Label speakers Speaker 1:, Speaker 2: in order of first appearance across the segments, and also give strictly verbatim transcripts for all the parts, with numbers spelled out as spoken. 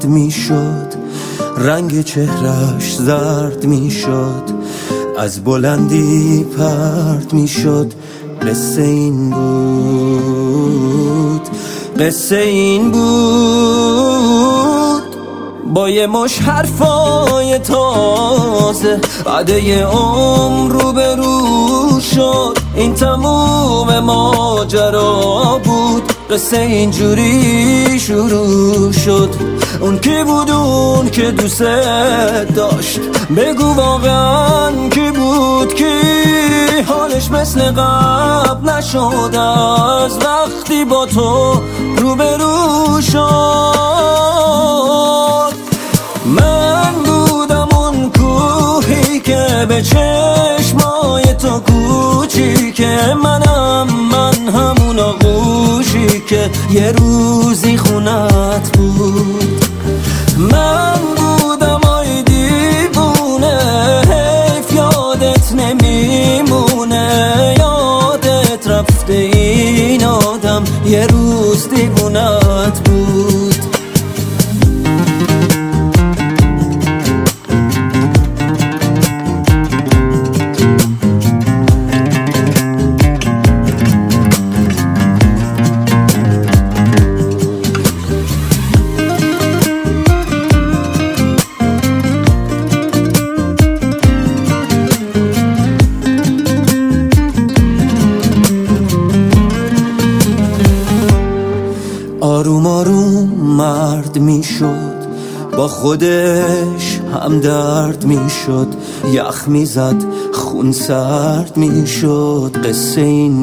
Speaker 1: سرد میشد، رنگ چهرش زرد میشد، از بلندی پرد میشد. قصه این بود، قصه این بود. با یه مش حرفای تازه بعد یه عمر رو به رو شد. این تموم ماجرا بود، قصه اینجوری شروع شد. اون کی بود اون که دوست داشت؟ بگو واقعا کی بود؟ کی حالش مثل قبل نشد از وقتی با تو روبرو شد؟ من بودم اون کوهی که به چشمای تو کوچیکه، منم من همون آغوشی که یه روزی خونت بود. من بودم آی دیوونه، حیف یادت نمیمونه، یادت رفته این آدم یه روز دیوونت بود. آروم آروم مرد میشد، با خودش هم درد میشد، یخ میزد خون سرد میشد. قصه این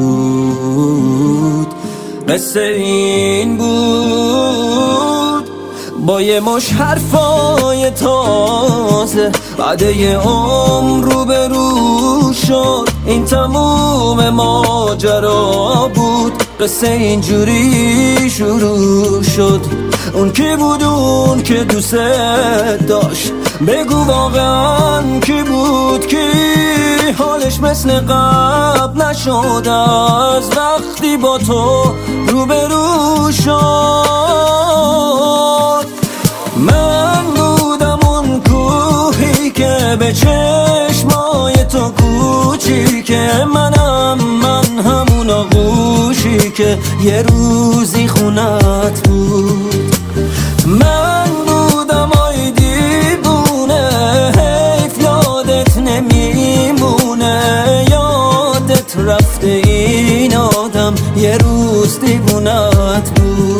Speaker 1: بود، قصه این بود. با یه مش حرفای تازه بعد یه عمر رو به رو شد. این تموم ماجرا بود، قصه اینجوری شروع شد. اون کی بود اون که دوست داشت؟ بگو واقعا کی بود؟ کی حالش مثل قبل نشد از وقتی با تو روبرو شد؟ من بودم اون کوهی که به چشمای تو کوچیکه، منم من همون آغوشی که یه روزی خونت بود. من بودم آی دیوونه، حیف یادت نمیمونه، یادت رفته این آدم یه روز دیوونت بود.